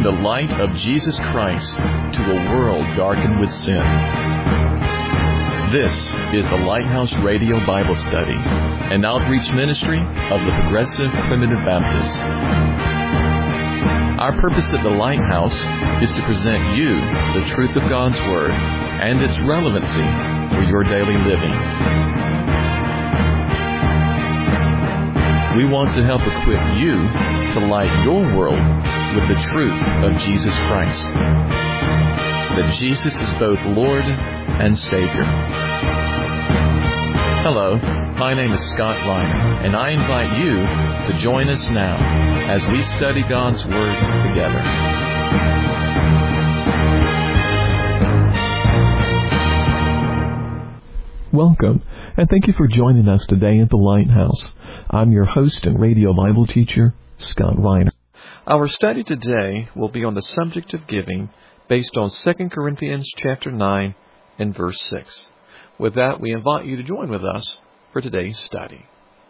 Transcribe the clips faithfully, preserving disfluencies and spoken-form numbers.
the light of Jesus Christ to a world darkened with sin. This is the Lighthouse Radio Bible Study, an outreach ministry of the Progressive Primitive Baptists. Our purpose at the Lighthouse is to present you the truth of God's Word and its relevancy for your daily living. We want to help equip you to light your world with the truth of Jesus Christ. That Jesus is both Lord and Savior. Hello, my name is Scott Reiner, and I invite you to join us now as we study God's Word together. Welcome, and thank you for joining us today at the Lighthouse. I'm your host and radio Bible teacher, Scott Reiner. Our study today will be on the subject of giving based on Second Corinthians chapter nine and verse six. With that, we invite you to join with us for today's study.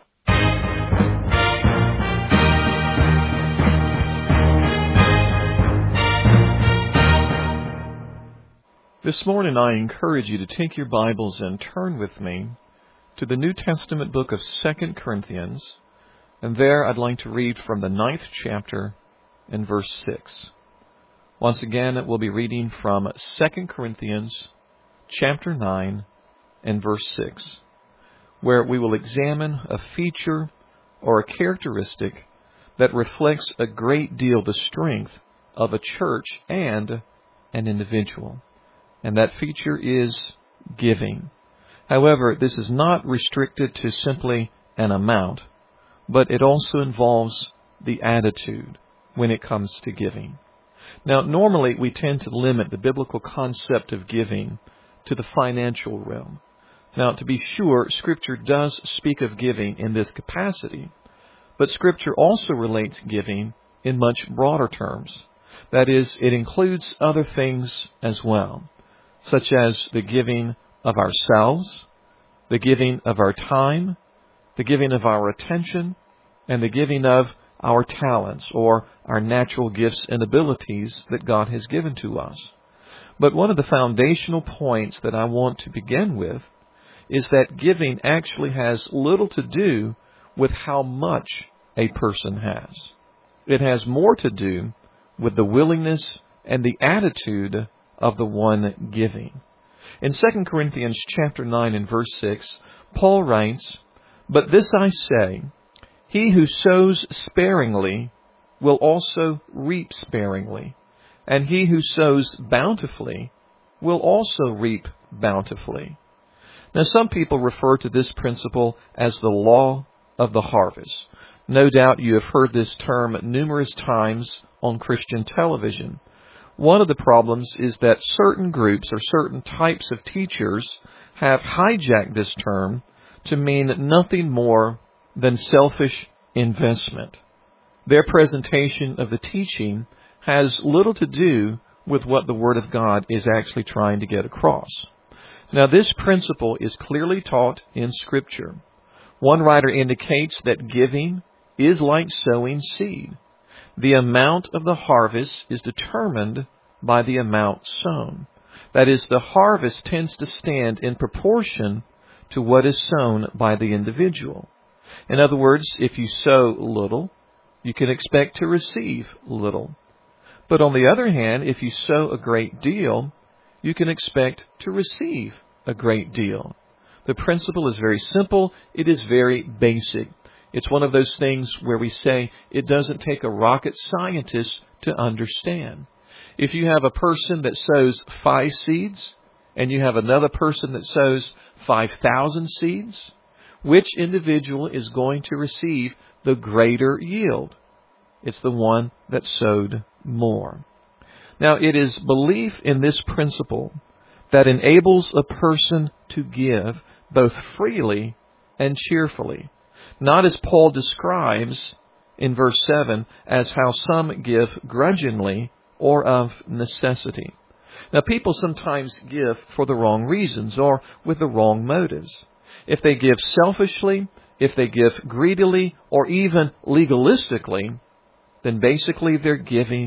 This morning I encourage you to take your Bibles and turn with me to the New Testament book of Second Corinthians, and there I'd like to read from the ninth chapter and verse six. Once again, we'll be reading from Second Corinthians chapter nine and verse six, where we will examine a feature or a characteristic that reflects a great deal the strength of a church and an individual. And that feature is giving. However, this is not restricted to simply an amount, but it also involves the attitude when it comes to giving. Now, normally we tend to limit the biblical concept of giving to the financial realm. Now, to be sure, Scripture does speak of giving in this capacity, but Scripture also relates giving in much broader terms. That is, it includes other things as well, such as the giving of ourselves, the giving of our time, the giving of our attention, and the giving of our talents or our natural gifts and abilities that God has given to us. But one of the foundational points that I want to begin with is that giving actually has little to do with how much a person has. It has more to do with the willingness and the attitude of the one giving. In Second Corinthians chapter nine and verse six, Paul writes, "But this I say, he who sows sparingly will also reap sparingly, and he who sows bountifully will also reap bountifully." Now, some people refer to this principle as the law of the harvest. No doubt you have heard this term numerous times on Christian television. One of the problems is that certain groups or certain types of teachers have hijacked this term to mean nothing more than selfish investment. Their presentation of the teaching has little to do with what the Word of God is actually trying to get across. Now, this principle is clearly taught in Scripture. One writer indicates that giving is like sowing seed. The amount of the harvest is determined by the amount sown. That is, the harvest tends to stand in proportion to what is sown by the individual. In other words, if you sow little, you can expect to receive little. But on the other hand, if you sow a great deal, you can expect to receive a great deal. The principle is very simple. It is very basic. It's one of those things where we say it doesn't take a rocket scientist to understand. If you have a person that sows five seeds and you have another person that sows five thousand seeds, which individual is going to receive the greater yield? It's the one that sowed more. Now, it is belief in this principle that enables a person to give both freely and cheerfully. Not as Paul describes in verse seven as how some give grudgingly or of necessity. Now, people sometimes give for the wrong reasons or with the wrong motives. If they give selfishly, if they give greedily, or even legalistically, then basically their giving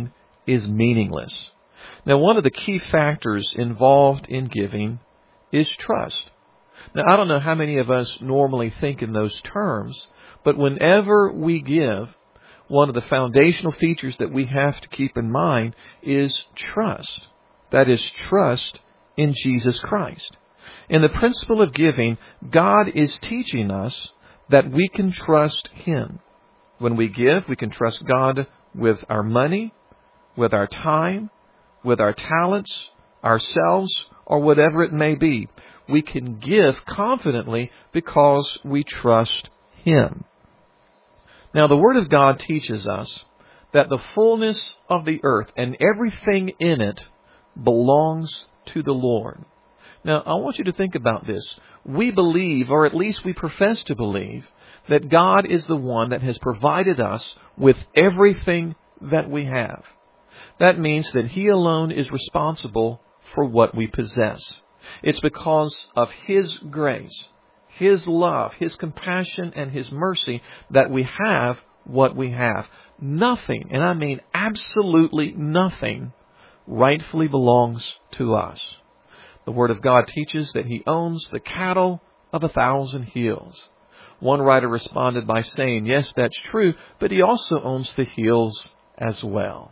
is meaningless. Now, one of the key factors involved in giving is trust. Now, I don't know how many of us normally think in those terms, but whenever we give, one of the foundational features that we have to keep in mind is trust. That is, trust in Jesus Christ. In the principle of giving, God is teaching us that we can trust Him. When we give, we can trust God with our money, with our time, with our talents, ourselves, or whatever it may be. We can give confidently because we trust Him. Now, the Word of God teaches us that the fullness of the earth and everything in it belongs to the Lord. Now, I want you to think about this. We believe, or at least we profess to believe, that God is the one that has provided us with everything that we have. That means that He alone is responsible for what we possess. It's because of His grace, His love, His compassion, and His mercy that we have what we have. Nothing, and I mean absolutely nothing, rightfully belongs to us. The Word of God teaches that He owns the cattle of a thousand hills. One writer responded by saying, yes, that's true, but He also owns the hills as well.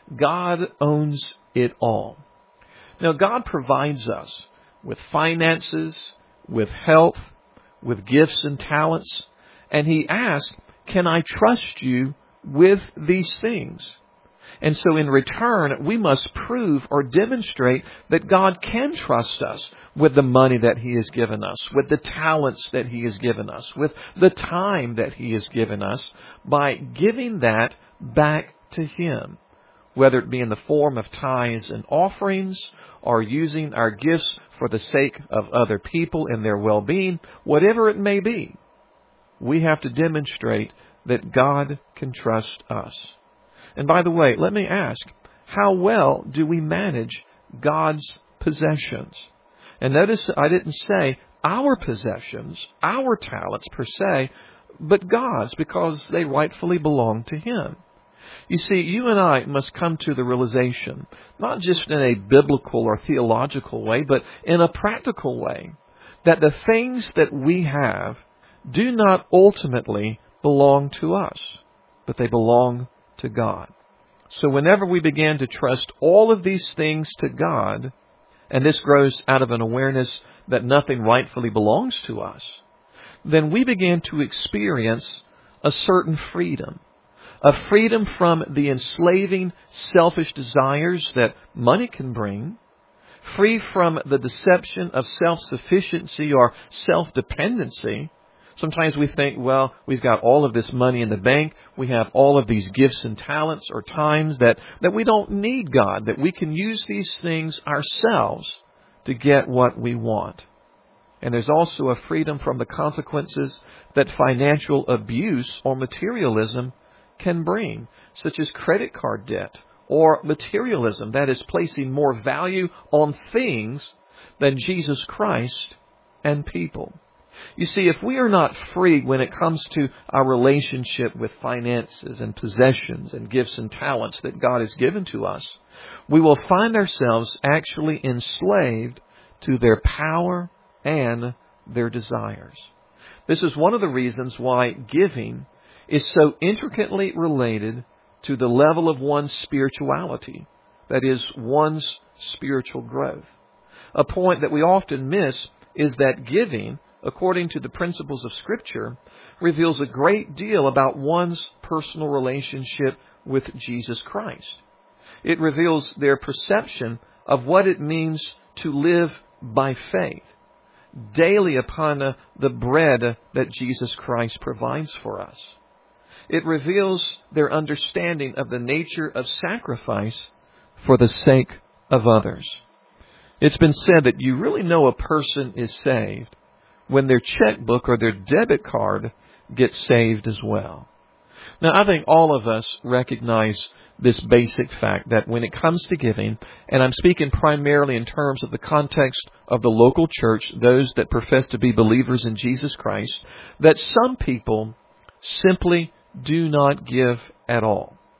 God owns it all. Now, God provides us with finances, with health, with gifts and talents, and He asks, can I trust you with these things? And so in return, we must prove or demonstrate that God can trust us with the money that He has given us, with the talents that He has given us, with the time that He has given us, by giving that back to Him, whether it be in the form of tithes and offerings, or using our gifts for the sake of other people and their well-being, whatever it may be. We have to demonstrate that God can trust us. And by the way, let me ask, how well do we manage God's possessions? And notice I didn't say our possessions, our talents per se, but God's, because they rightfully belong to Him. You see, you and I must come to the realization, not just in a biblical or theological way, but in a practical way, that the things that we have do not ultimately belong to us, but they belong to God. So whenever we begin to trust all of these things to God, and this grows out of an awareness that nothing rightfully belongs to us, then we begin to experience a certain freedom. A freedom from the enslaving, selfish desires that money can bring, free from the deception of self-sufficiency or self-dependency. Sometimes we think, well, we've got all of this money in the bank, we have all of these gifts and talents or times that, that we don't need God, that we can use these things ourselves to get what we want. And there's also a freedom from the consequences that financial abuse or materialism can bring, such as credit card debt or materialism, that is placing more value on things than Jesus Christ and people. You see, if we are not free when it comes to our relationship with finances and possessions and gifts and talents that God has given to us, we will find ourselves actually enslaved to their power and their desires. This is one of the reasons why giving is so intricately related to the level of one's spirituality, that is, one's spiritual growth. A point that we often miss is that giving, according to the principles of Scripture, reveals a great deal about one's personal relationship with Jesus Christ. It reveals their perception of what it means to live by faith, daily upon uh, the bread that Jesus Christ provides for us. It reveals their understanding of the nature of sacrifice for the sake of others. It's been said that you really know a person is saved when their checkbook or their debit card gets saved as well. Now, I think all of us recognize this basic fact that when it comes to giving, and I'm speaking primarily in terms of the context of the local church, those that profess to be believers in Jesus Christ, that some people simply do not give at all.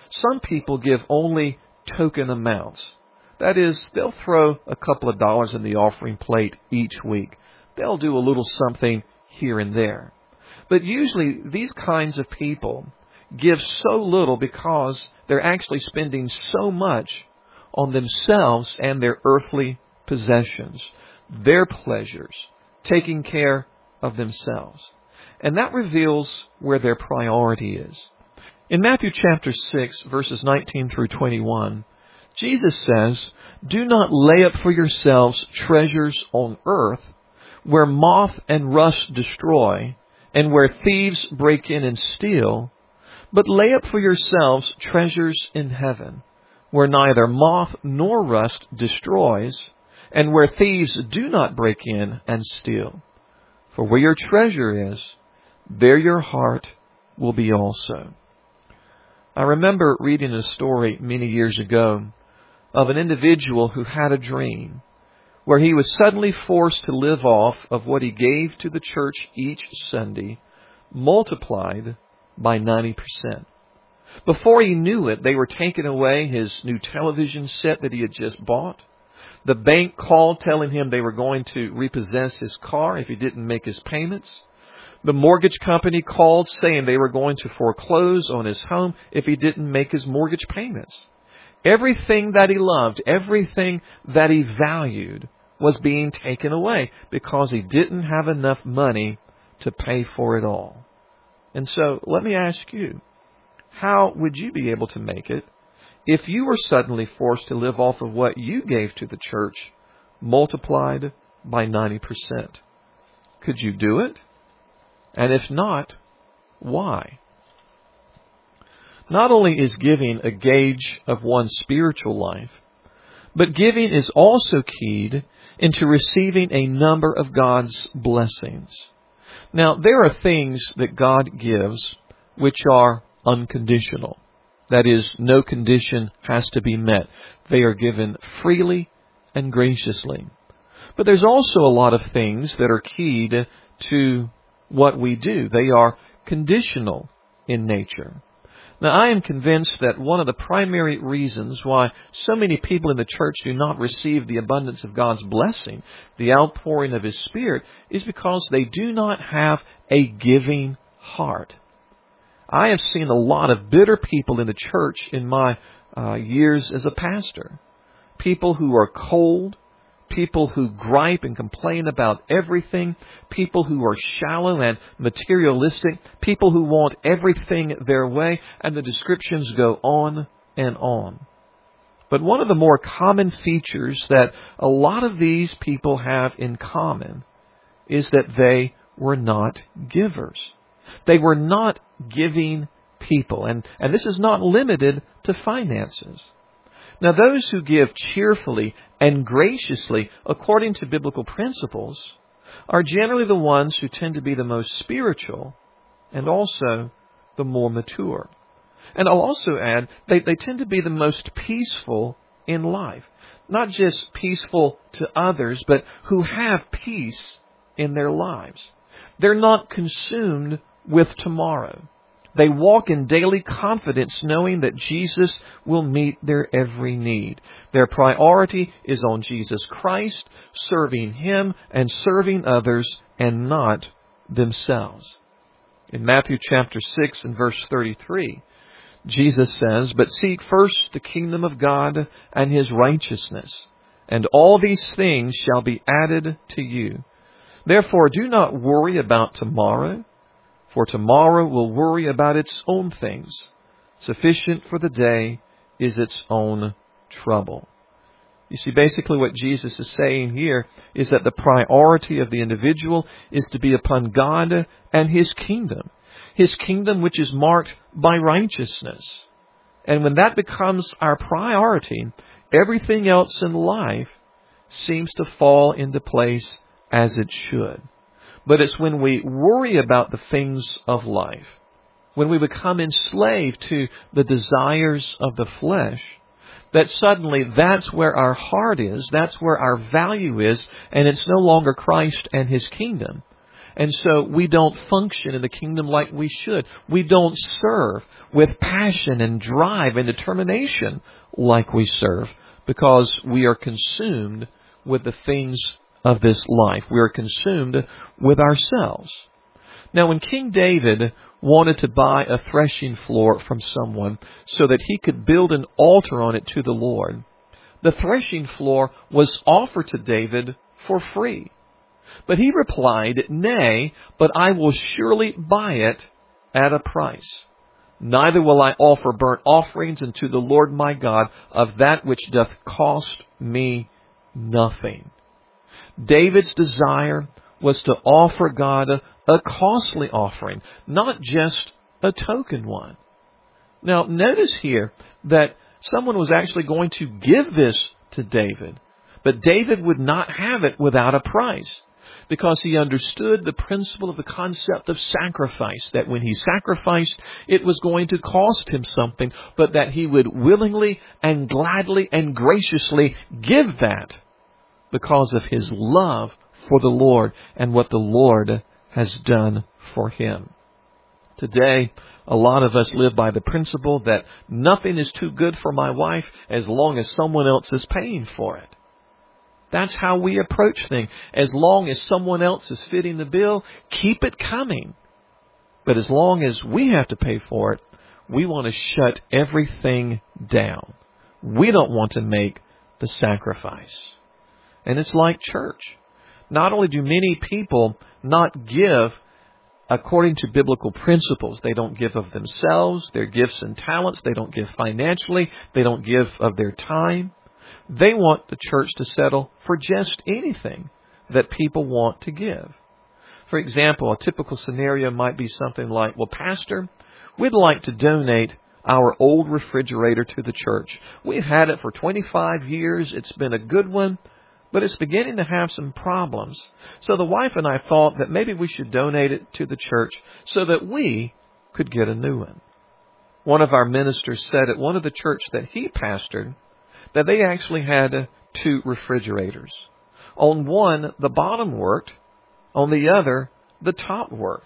Some people give only token amounts. That is, they'll throw a couple of dollars in the offering plate each week. They'll do a little something here and there. But usually these kinds of people give so little because they're actually spending so much on themselves and their earthly possessions, their pleasures, taking care of themselves. And that reveals where their priority is. In Matthew chapter six, verses nineteen through twenty-one, Jesus says, "Do not lay up for yourselves treasures on earth, where moth and rust destroy, and where thieves break in and steal, but lay up for yourselves treasures in heaven, where neither moth nor rust destroys, and where thieves do not break in and steal. For where your treasure is, there your heart will be also." I remember reading a story many years ago of an individual who had a dream where he was suddenly forced to live off of what he gave to the church each Sunday, multiplied by ninety percent. Before he knew it, they were taking away his new television set that he had just bought. The bank called telling him they were going to repossess his car if he didn't make his payments. The mortgage company called saying they were going to foreclose on his home if he didn't make his mortgage payments. Everything that he loved, everything that he valued was being taken away because he didn't have enough money to pay for it all. And so let me ask you, how would you be able to make it if you were suddenly forced to live off of what you gave to the church multiplied by ninety percent? Could you do it? And if not, why? Not only is giving a gauge of one's spiritual life, but giving is also keyed into receiving a number of God's blessings. Now, there are things that God gives which are unconditional. That is, no condition has to be met. They are given freely and graciously. But there's also a lot of things that are keyed to what we do. They are conditional in nature. Now, I am convinced that one of the primary reasons why so many people in the church do not receive the abundance of God's blessing, the outpouring of His Spirit, is because they do not have a giving heart. I have seen a lot of bitter people in the church in my uh, years as a pastor. People who are cold, people who gripe and complain about everything, people who are shallow and materialistic, people who want everything their way, and the descriptions go on and on. But one of the more common features that a lot of these people have in common is that they were not givers. They were not giving people, and, and this is not limited to finances. Now, those who give cheerfully and graciously according to biblical principles are generally the ones who tend to be the most spiritual and also the more mature. And I'll also add, they, they tend to be the most peaceful in life. Not just peaceful to others, but who have peace in their lives. They're not consumed with tomorrow. They walk in daily confidence knowing that Jesus will meet their every need. Their priority is on Jesus Christ, serving Him and serving others and not themselves. In Matthew chapter six and verse thirty-three, Jesus says, "But seek first the kingdom of God and His righteousness, and all these things shall be added to you. Therefore do not worry about tomorrow, for tomorrow will worry about its own things. Sufficient for the day is its own trouble." You see, basically what Jesus is saying here is that the priority of the individual is to be upon God and His kingdom. His kingdom which is marked by righteousness. And when that becomes our priority, everything else in life seems to fall into place as it should. But it's when we worry about the things of life, when we become enslaved to the desires of the flesh, that suddenly that's where our heart is, that's where our value is, and it's no longer Christ and His kingdom. And so we don't function in the kingdom like we should. We don't serve with passion and drive and determination like we serve because we are consumed with the things of this life. We are consumed with ourselves. Now, when King David wanted to buy a threshing floor from someone so that he could build an altar on it to the Lord, the threshing floor was offered to David for free. But he replied, "Nay, but I will surely buy it at a price. Neither will I offer burnt offerings unto the Lord my God of that which doth cost me nothing." David's desire was to offer God a, a costly offering, not just a token one. Now, notice here that someone was actually going to give this to David, but David would not have it without a price, because he understood the principle of the concept of sacrifice, that when he sacrificed, it was going to cost him something, but that he would willingly and gladly and graciously give that because of his love for the Lord and what the Lord has done for him. Today, a lot of us live by the principle that nothing is too good for my wife as long as someone else is paying for it. That's how we approach things. As long as someone else is fitting the bill, keep it coming. But as long as we have to pay for it, we want to shut everything down. We don't want to make the sacrifice. And it's like church. Not only do many people not give according to biblical principles, they don't give of themselves, their gifts and talents, they don't give financially, they don't give of their time. They want the church to settle for just anything that people want to give. For example, a typical scenario might be something like, "Well, Pastor, we'd like to donate our old refrigerator to the church. We've had it for twenty-five years. It's been a good one, but it's beginning to have some problems. So the wife and I thought that maybe we should donate it to the church so that we could get a new one." One of our ministers said at one of the church that he pastored that they actually had two refrigerators. On one, the bottom worked. On the other, the top worked.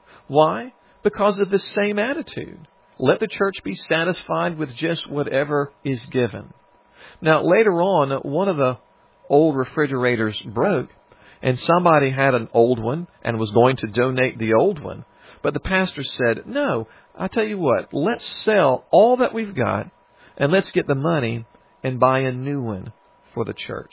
Why? Because of the same attitude. Let the church be satisfied with just whatever is given. Now, later on, one of the old refrigerators broke, and somebody had an old one and was going to donate the old one. But the pastor said, "No, I tell you what, let's sell all that we've got, and let's get the money and buy a new one for the church."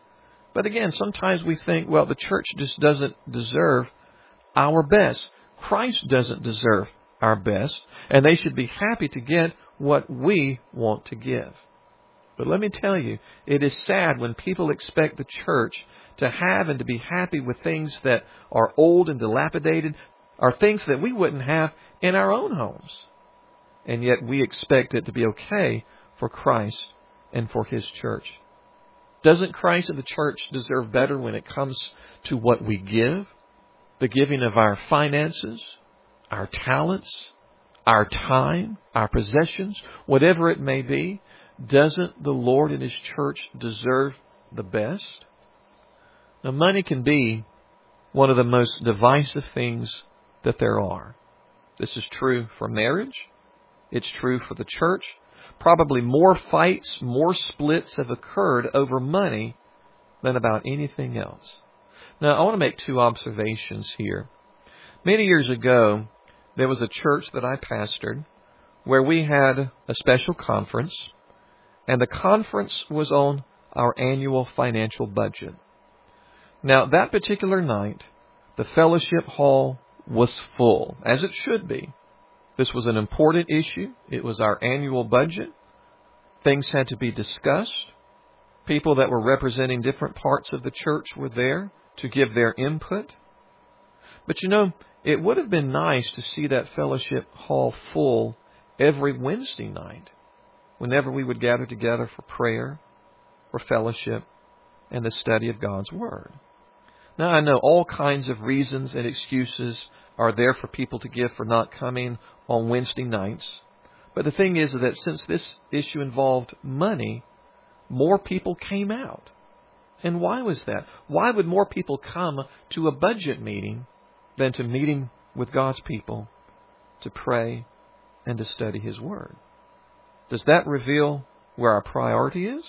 But again, sometimes we think, well, the church just doesn't deserve our best. Christ doesn't deserve our best, and they should be happy to get what we want to give. But let me tell you, it is sad when people expect the church to have and to be happy with things that are old and dilapidated, are things that we wouldn't have in our own homes. And yet we expect it to be okay for Christ and for His church. Doesn't Christ and the church deserve better when it comes to what we give? The giving of our finances, our talents, our time, our possessions, whatever it may be. Doesn't the Lord and His church deserve the best? Now, money can be one of the most divisive things that there are. This is true for marriage. It's true for the church. Probably more fights, more splits have occurred over money than about anything else. Now, I want to make two observations here. Many years ago, there was a church that I pastored where we had a special conference, and the conference was on our annual financial budget. Now, that particular night, the fellowship hall was full, as it should be. This was an important issue. It was our annual budget. Things had to be discussed. People that were representing different parts of the church were there to give their input. But you know, it would have been nice to see that fellowship hall full every Wednesday night, whenever we would gather together for prayer, for fellowship, and the study of God's Word. Now, I know all kinds of reasons and excuses are there for people to give for not coming on Wednesday nights. But the thing is that since this issue involved money, more people came out. And why was that? Why would more people come to a budget meeting than to meeting with God's people to pray and to study His Word? Does that reveal where our priority is?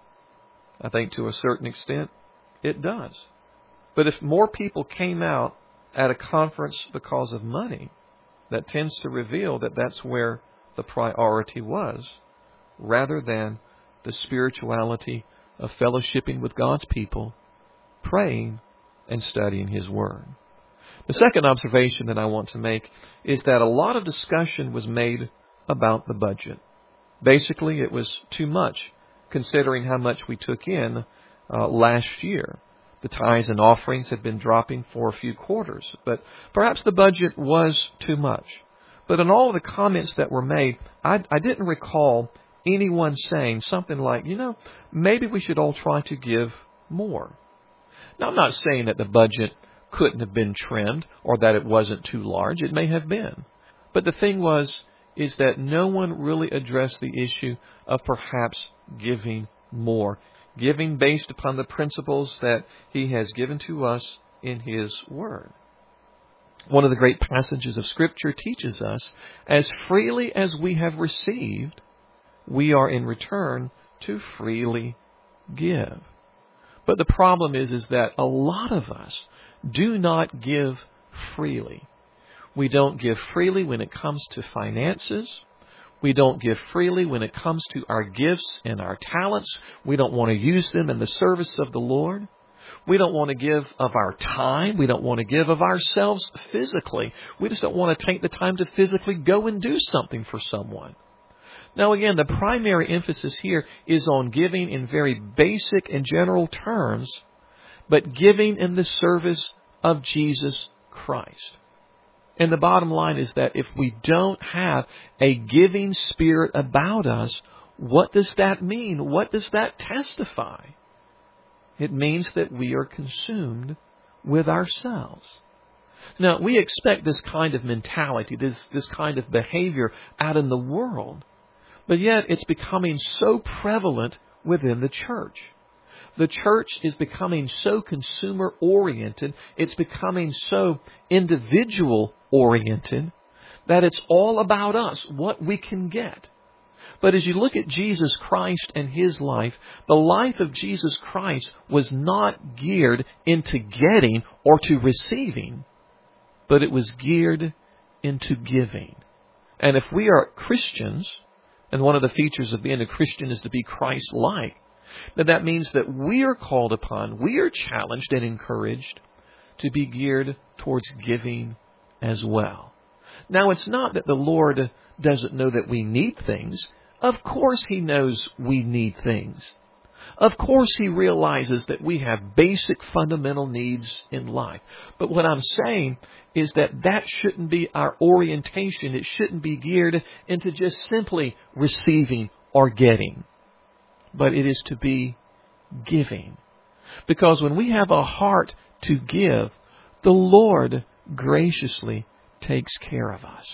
I think to a certain extent it does. But if more people came out at a conference because of money, that tends to reveal that that's where the priority was, rather than the spirituality of fellowshipping with God's people, praying and studying His Word. The second observation that I want to make is that a lot of discussion was made about the budget. Basically, it was too much, considering how much we took in uh, last year. The tithes and offerings had been dropping for a few quarters, but perhaps the budget was too much. But in all of the comments that were made, I, I didn't recall anyone saying something like, you know, maybe we should all try to give more. Now, I'm not saying that the budget couldn't have been trimmed or that it wasn't too large. It may have been. But the thing was, is that no one really addressed the issue of perhaps giving more. Giving based upon the principles that He has given to us in His Word. One of the great passages of Scripture teaches us, as freely as we have received, we are in return to freely give. But the problem is, is that a lot of us do not give freely. We don't give freely when it comes to finances. We don't give freely when it comes to our gifts and our talents. We don't want to use them in the service of the Lord. We don't want to give of our time. We don't want to give of ourselves physically. We just don't want to take the time to physically go and do something for someone. Now again, the primary emphasis here is on giving in very basic and general terms, but giving in the service of Jesus Christ. And the bottom line is that if we don't have a giving spirit about us, what does that mean? What does that testify? It means that we are consumed with ourselves. Now, we expect this kind of mentality, this, this kind of behavior out in the world, but yet it's becoming so prevalent within the church. The church is becoming so consumer-oriented, it's becoming so individual-oriented, that it's all about us, what we can get. But as you look at Jesus Christ and His life, the life of Jesus Christ was not geared into getting or to receiving, but it was geared into giving. And if we are Christians, and one of the features of being a Christian is to be Christ-like, then that means that we are called upon, we are challenged and encouraged to be geared towards giving as well. Now, it's not that the Lord doesn't know that we need things. Of course He knows we need things. Of course He realizes that we have basic fundamental needs in life. But what I'm saying is that that shouldn't be our orientation. It shouldn't be geared into just simply receiving or getting. But it is to be giving. Because when we have a heart to give, the Lord graciously takes care of us.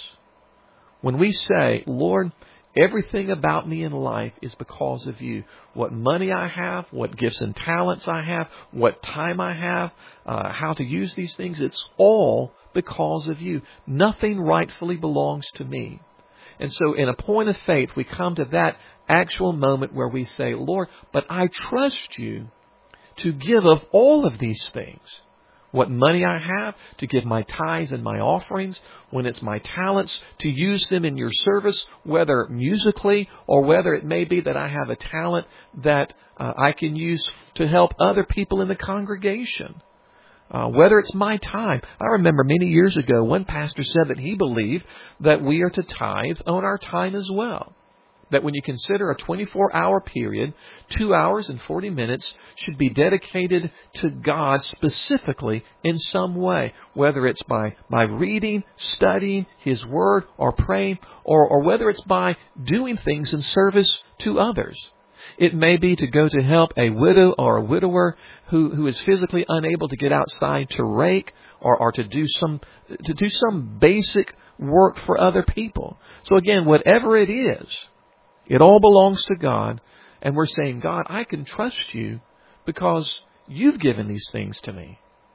When we say, Lord, everything about me in life is because of You. What money I have, what gifts and talents I have, what time I have, uh, how to use these things, it's all because of You. Nothing rightfully belongs to me. And so in a point of faith, we come to that actual moment where we say, Lord, but I trust You to give of all of these things. What money I have, to give my tithes and my offerings. When it's my talents, to use them in Your service, whether musically or whether it may be that I have a talent that uh, I can use to help other people in the congregation. Uh, whether it's my time. I remember many years ago, one pastor said that he believed that we are to tithe on our time as well. That when you consider a twenty-four hour period, two hours and forty minutes should be dedicated to God specifically in some way. Whether it's by, by reading, studying His Word, or praying, or, or whether it's by doing things in service to others. It may be to go to help a widow or a widower who, who is physically unable to get outside to rake or, or to do some to do some basic work for other people. So again, whatever it is, it all belongs to God, and we're saying, God, I can trust You because You've given these things to me.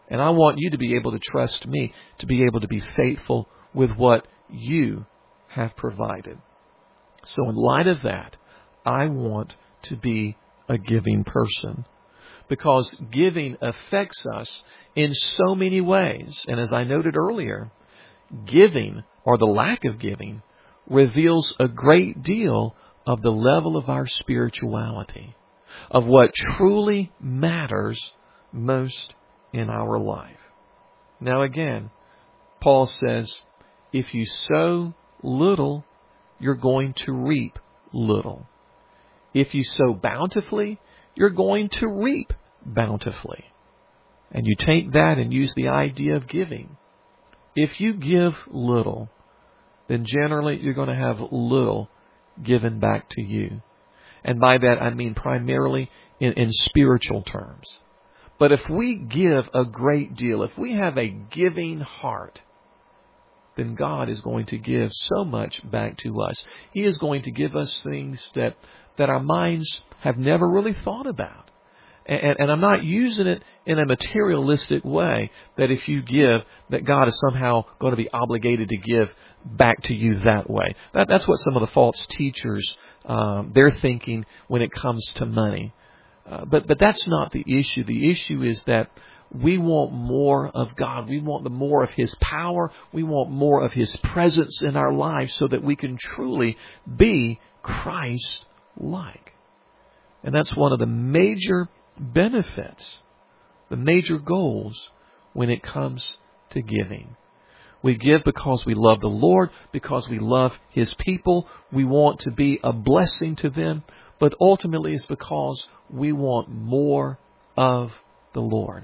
And I want you to be able to trust me, to be able to be faithful with what you have provided. So in light of that, I want to be a giving person, because giving affects us in so many ways. And as I noted earlier, giving, or the lack of giving, reveals a great deal of the level of our spirituality, of what truly matters most in our life. Now again, Paul says, if you sow little, you're going to reap little. If you sow bountifully, you're going to reap bountifully. And you take that and use the idea of giving. If you give little, then generally you're going to have little given back to you. And by that I mean primarily in, in spiritual terms. But if we give a great deal, if we have a giving heart, then God is going to give so much back to us. He is going to give us things that, that our minds have never really thought about. And, and I'm not using it in a materialistic way, that if you give, that God is somehow going to be obligated to give back to you that way. That, that's what some of the false teachers, um, they're thinking when it comes to money. Uh, but, but that's not the issue. The issue is that we want more of God. We want the more of His power. We want more of His presence in our lives so that we can truly be Christ-like. And that's one of the major benefits, the major goals when it comes to giving. We give because we love the Lord, because we love His people. We want to be a blessing to them, but ultimately it's because we want more of the Lord.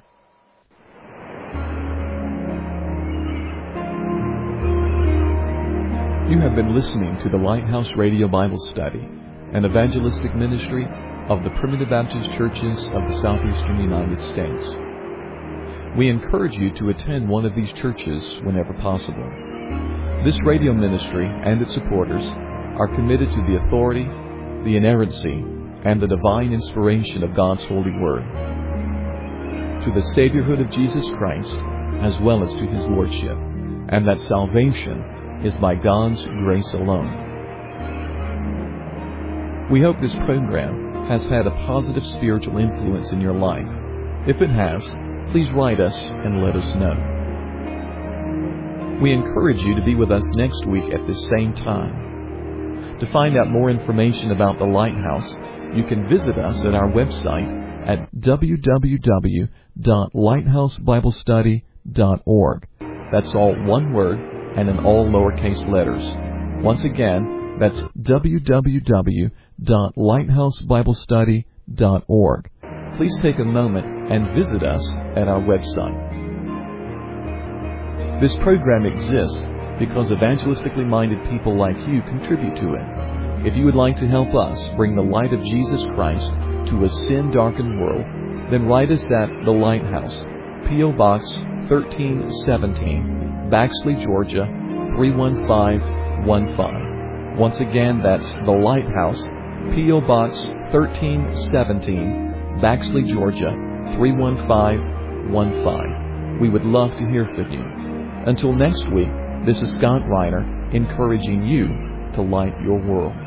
You have been listening to the Lighthouse Radio Bible Study, an evangelistic ministry of the Primitive Baptist Churches of the Southeastern United States. We encourage you to attend one of these churches whenever possible. This radio ministry and its supporters are committed to the authority, the inerrancy, and the divine inspiration of God's holy word, to the Saviorhood of Jesus Christ, as well as to His Lordship, and that salvation is by God's grace alone. We hope this program has had a positive spiritual influence in your life. If it has, please write us and let us know. We encourage you to be with us next week at this same time. To find out more information about the Lighthouse, you can visit us at our website at w w w dot lighthouse bible study dot org. That's all one word and in all lowercase letters. Once again, that's w w w dot lighthouse bible study dot org. Please take a moment and visit us at our website. This program exists because evangelistically minded people like you contribute to it. If you would like to help us bring the light of Jesus Christ to a sin-darkened world, then write us at The Lighthouse, P O. Box thirteen seventeen, Baxley, Georgia, three one five one five. Once again, that's The Lighthouse, P O. Box thirteen seventeen, Baxley, Georgia, three one five one five. We would love to hear from you. Until next week, this is Scott Reiner encouraging you to light your world.